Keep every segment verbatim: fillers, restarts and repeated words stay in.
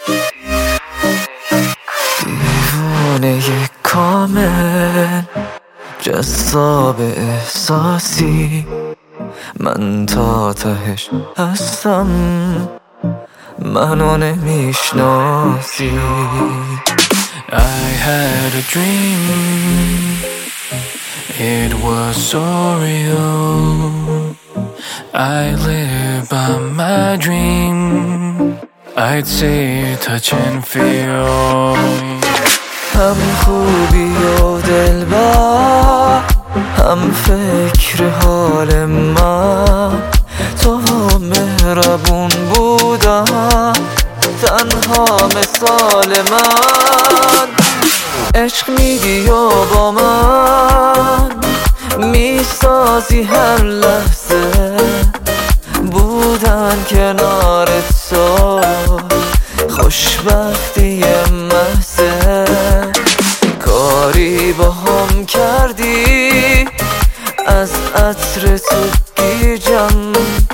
دیوانه کامل، جذاب احساسی، من تا تهش هستم، منو نمیشناسی. I had a dream, it was so real. I live by my dream, I'd say touch and feel. هم خوبی و دلبر، هم فکر حال من، تو مهربون بودم، تنها مثال من. عشق میگی و با من میسازی هر لحظه، بودن کنار تو خوشبختی محضه. کاری با هم کردی از عطر تو گیجم،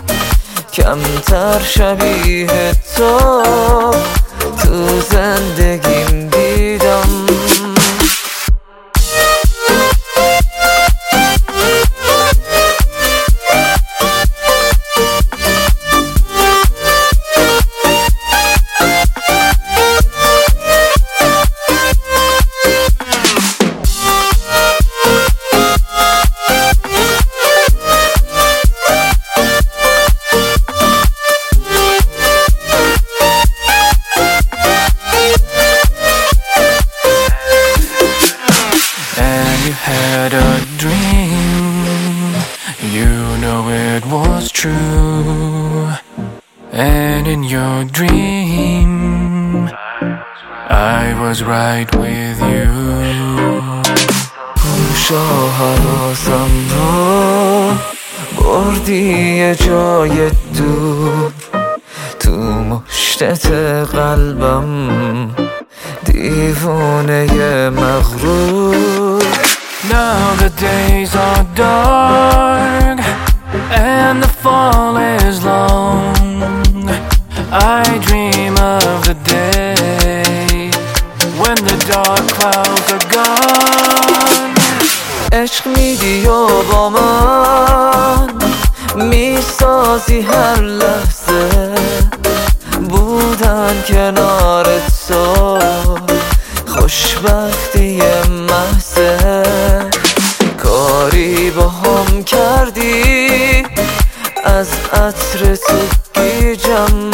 کمتر شبیه تو تو زندگیم دیدم. You had a dream, you know it was true. And in your dream, I was right with you. پوشا حواسم رو بردی یه جای دور، تو مشتت قلبم دیوانه مغرور. Now the days are dark and the fall is long. I dream of the day when the dark clouds are gone. عشق میدی و با من میسازی هر لحظه، بودن کنار تو خوشبختی محضه. کاری با هم کردی از عطر تو گیجم،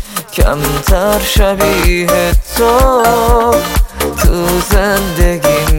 کمتر شبیه تو تو زندگیم